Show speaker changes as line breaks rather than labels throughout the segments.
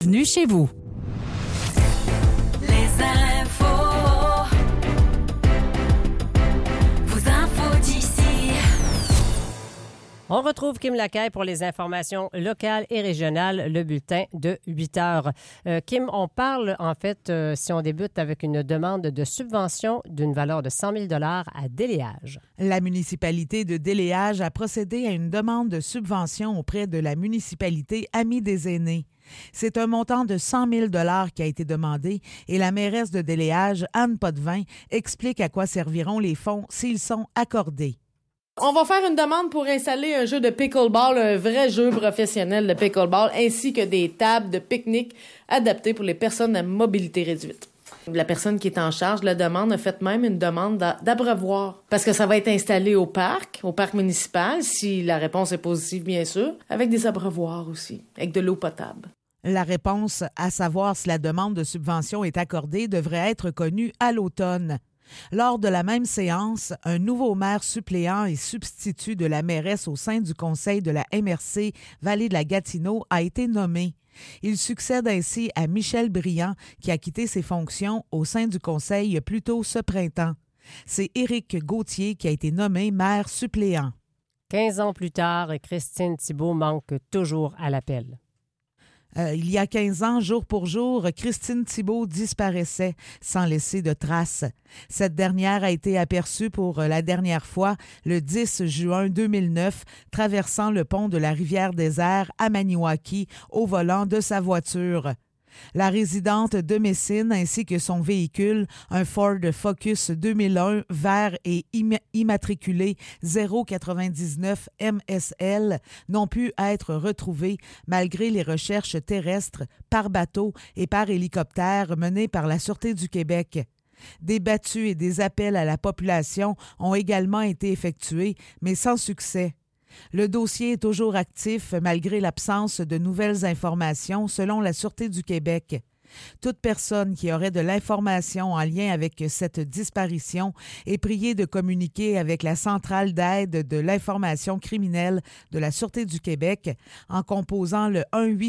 Bienvenue chez vous.
Les infos. Vos infos d'ici.
On retrouve Kim Lacaille pour les informations locales et régionales, le bulletin de 8 heures. Kim, on parle en fait, si on débute avec une demande de subvention d'une valeur de 100 000 $ à Déléage.
La municipalité de Déléage a procédé à une demande de subvention auprès de la municipalité Amis des aînés. C'est un montant de 100 000 $ qui a été demandé et la mairesse de Déléage, Anne Potvin, explique à quoi serviront les fonds s'ils sont accordés.
On va faire une demande pour installer un jeu de pickleball, un vrai jeu professionnel de pickleball, ainsi que des tables de pique-nique adaptées pour les personnes à mobilité réduite. La personne qui est en charge de la demande a fait même une demande d'abreuvoir, parce que ça va être installé au parc municipal, si la réponse est positive, bien sûr, avec des abreuvoirs aussi, avec de l'eau potable.
La réponse, à savoir si la demande de subvention est accordée, devrait être connue à l'automne. Lors de la même séance, un nouveau maire suppléant et substitut de la mairesse au sein du conseil de la MRC Vallée de la Gatineau a été nommé. Il succède ainsi à Michel Briand, qui a quitté ses fonctions au sein du conseil plus tôt ce printemps. C'est Éric Gauthier qui a été nommé maire suppléant.
15 ans plus tard, Christine Thibault manque toujours à l'appel.
Il y a 15 ans, jour pour jour, Christine Thibault disparaissait sans laisser de traces. Cette dernière a été aperçue pour la dernière fois le 10 juin 2009, traversant le pont de la Rivière-Désert à Maniwaki au volant de sa voiture. La résidente de Messine ainsi que son véhicule, un Ford Focus 2001 vert et immatriculé 099 MSL, n'ont pu être retrouvés malgré les recherches terrestres, par bateau et par hélicoptère menées par la Sûreté du Québec. Des battues et des appels à la population ont également été effectués, mais sans succès. Le dossier est toujours actif malgré l'absence de nouvelles informations selon la Sûreté du Québec. Toute personne qui aurait de l'information en lien avec cette disparition est priée de communiquer avec la centrale d'aide de l'information criminelle de la Sûreté du Québec en composant le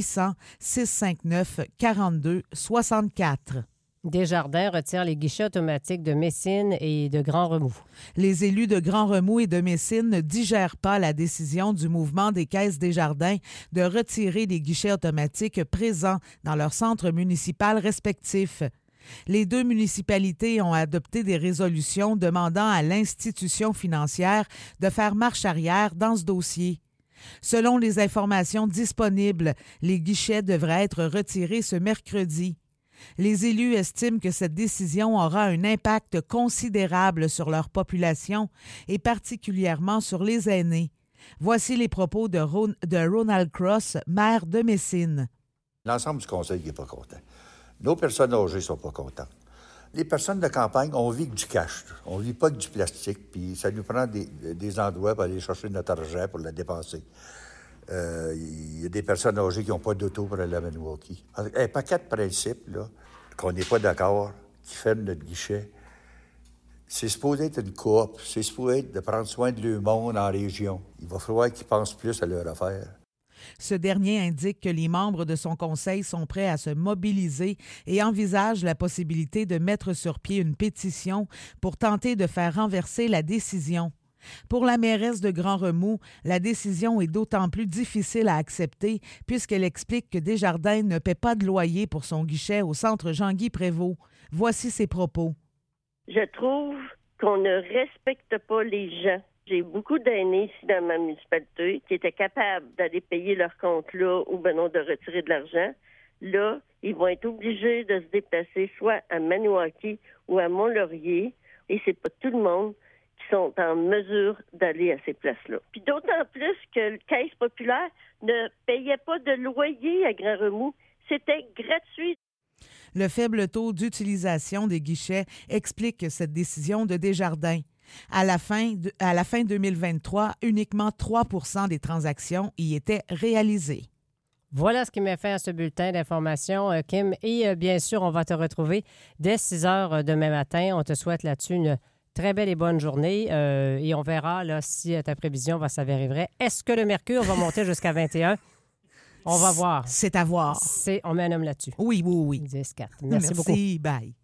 1-800-659-42-64.
Desjardins retire les guichets automatiques de Messine et de Grand Remous.
Les élus de Grand Remous et de Messine ne digèrent pas la décision du mouvement des caisses Desjardins de retirer les guichets automatiques présents dans leurs centres municipaux respectifs. Les deux municipalités ont adopté des résolutions demandant à l'institution financière de faire marche arrière dans ce dossier. Selon les informations disponibles, les guichets devraient être retirés ce mercredi. Les élus estiment que cette décision aura un impact considérable sur leur population et particulièrement sur les aînés. Voici les propos de Ronald Cross, maire de Messine.
L'ensemble du conseil n'est pas content. Nos personnes âgées ne sont pas contentes. Les personnes de campagne, on vit que du cash. On ne vit pas que du plastique, puis ça nous prend des endroits pour aller chercher notre argent pour la dépenser. Il y a des personnes âgées qui n'ont pas d'auto pour aller à Maniwaki. Un paquet de principes, là, qu'on n'est pas d'accord, qui ferment notre guichet. C'est supposé être une coop. C'est supposé être de prendre soin de leur monde en région. Il va falloir qu'ils pensent plus à leur affaire.
Ce dernier indique que les membres de son conseil sont prêts à se mobiliser et envisagent la possibilité de mettre sur pied une pétition pour tenter de faire renverser la décision. Pour la mairesse de Grand Remous, la décision est d'autant plus difficile à accepter puisqu'elle explique que Desjardins ne paie pas de loyer pour son guichet au centre Jean-Guy Prévost. Voici ses propos.
Je trouve qu'on ne respecte pas les gens. J'ai beaucoup d'aînés ici dans ma municipalité qui étaient capables d'aller payer leur compte là ou ben non de retirer de l'argent. Là, ils vont être obligés de se déplacer soit à Maniwaki ou à Mont-Laurier et c'est pas tout le monde qui sont en mesure d'aller à ces places-là. Puis d'autant plus que le Caisse populaire ne payait pas de loyer à Grand Remous. C'était gratuit.
Le faible taux d'utilisation des guichets explique cette décision de Desjardins. À la fin 2023, uniquement 3 % des transactions y étaient réalisées.
Voilà ce qui met fin à ce bulletin d'information, Kim. Et bien sûr, on va te retrouver dès 6 heures demain matin. On te souhaite là-dessus une très belle et bonne journée. Et on verra là, si ta prévision va s'avérer vraie. Est-ce que le mercure va monter jusqu'à 21? On va voir.
C'est à voir.
On met un homme là-dessus.
Oui.
10-4. Merci beaucoup.
Bye.